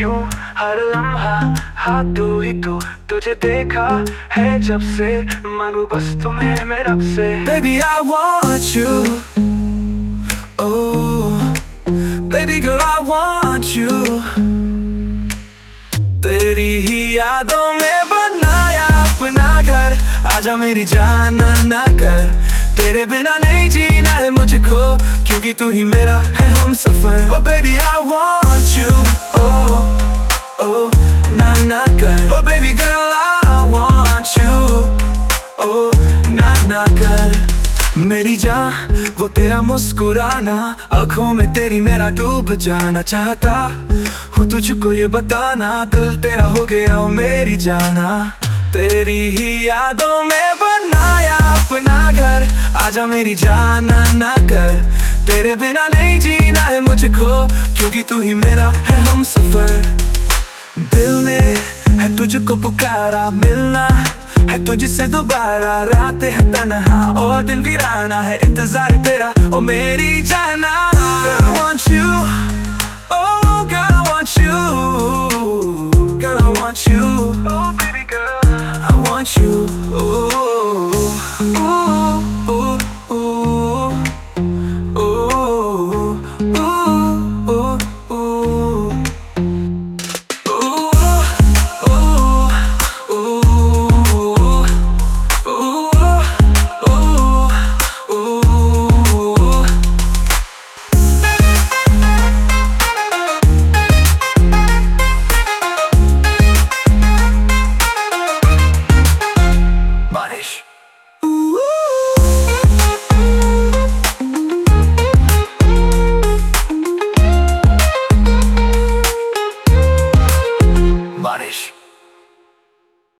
क्यों हर लम्हा हाथ तू ही तू, तुझे देखा है जब से मांगू बस तुम्हें मैं रब से। Baby I want you, oh baby girl I want you। तेरी ही यादों में बनाया अपना घर, आजा मेरी जान ना कर, तेरे बिना नहीं जीना है मुझको, क्योंकि तू ही मेरा है हम सफर। Oh baby I want you, oh oh ना ना कर। Oh baby girl I want you, oh ना ना कर। मेरी जान वो तेरा मुस्कुराना, आँखों में तेरी मेरा डूब जाना, चाहता हूँ तुझको ये बताना, दिल तेरा हो गया ओ मेरी जाना। तेरी ही यादों में बनाया अपना घर, आजा मेरी जान ना कर, तेरे बिना नहीं जीना है मुझको, क्योंकि तू ही मेरा है हम सफर। दिल ने है तुझको पुकारा, मिलना है तुझसे दोबारा, रात है तन्हा और दिन वीराना है, इंतजार तेरा ओ मेरी जाना। Girl I want you, oh girl I want you, girl I want you, oh baby girl I want you, oh oh oh oh oh oh oh oh। Manish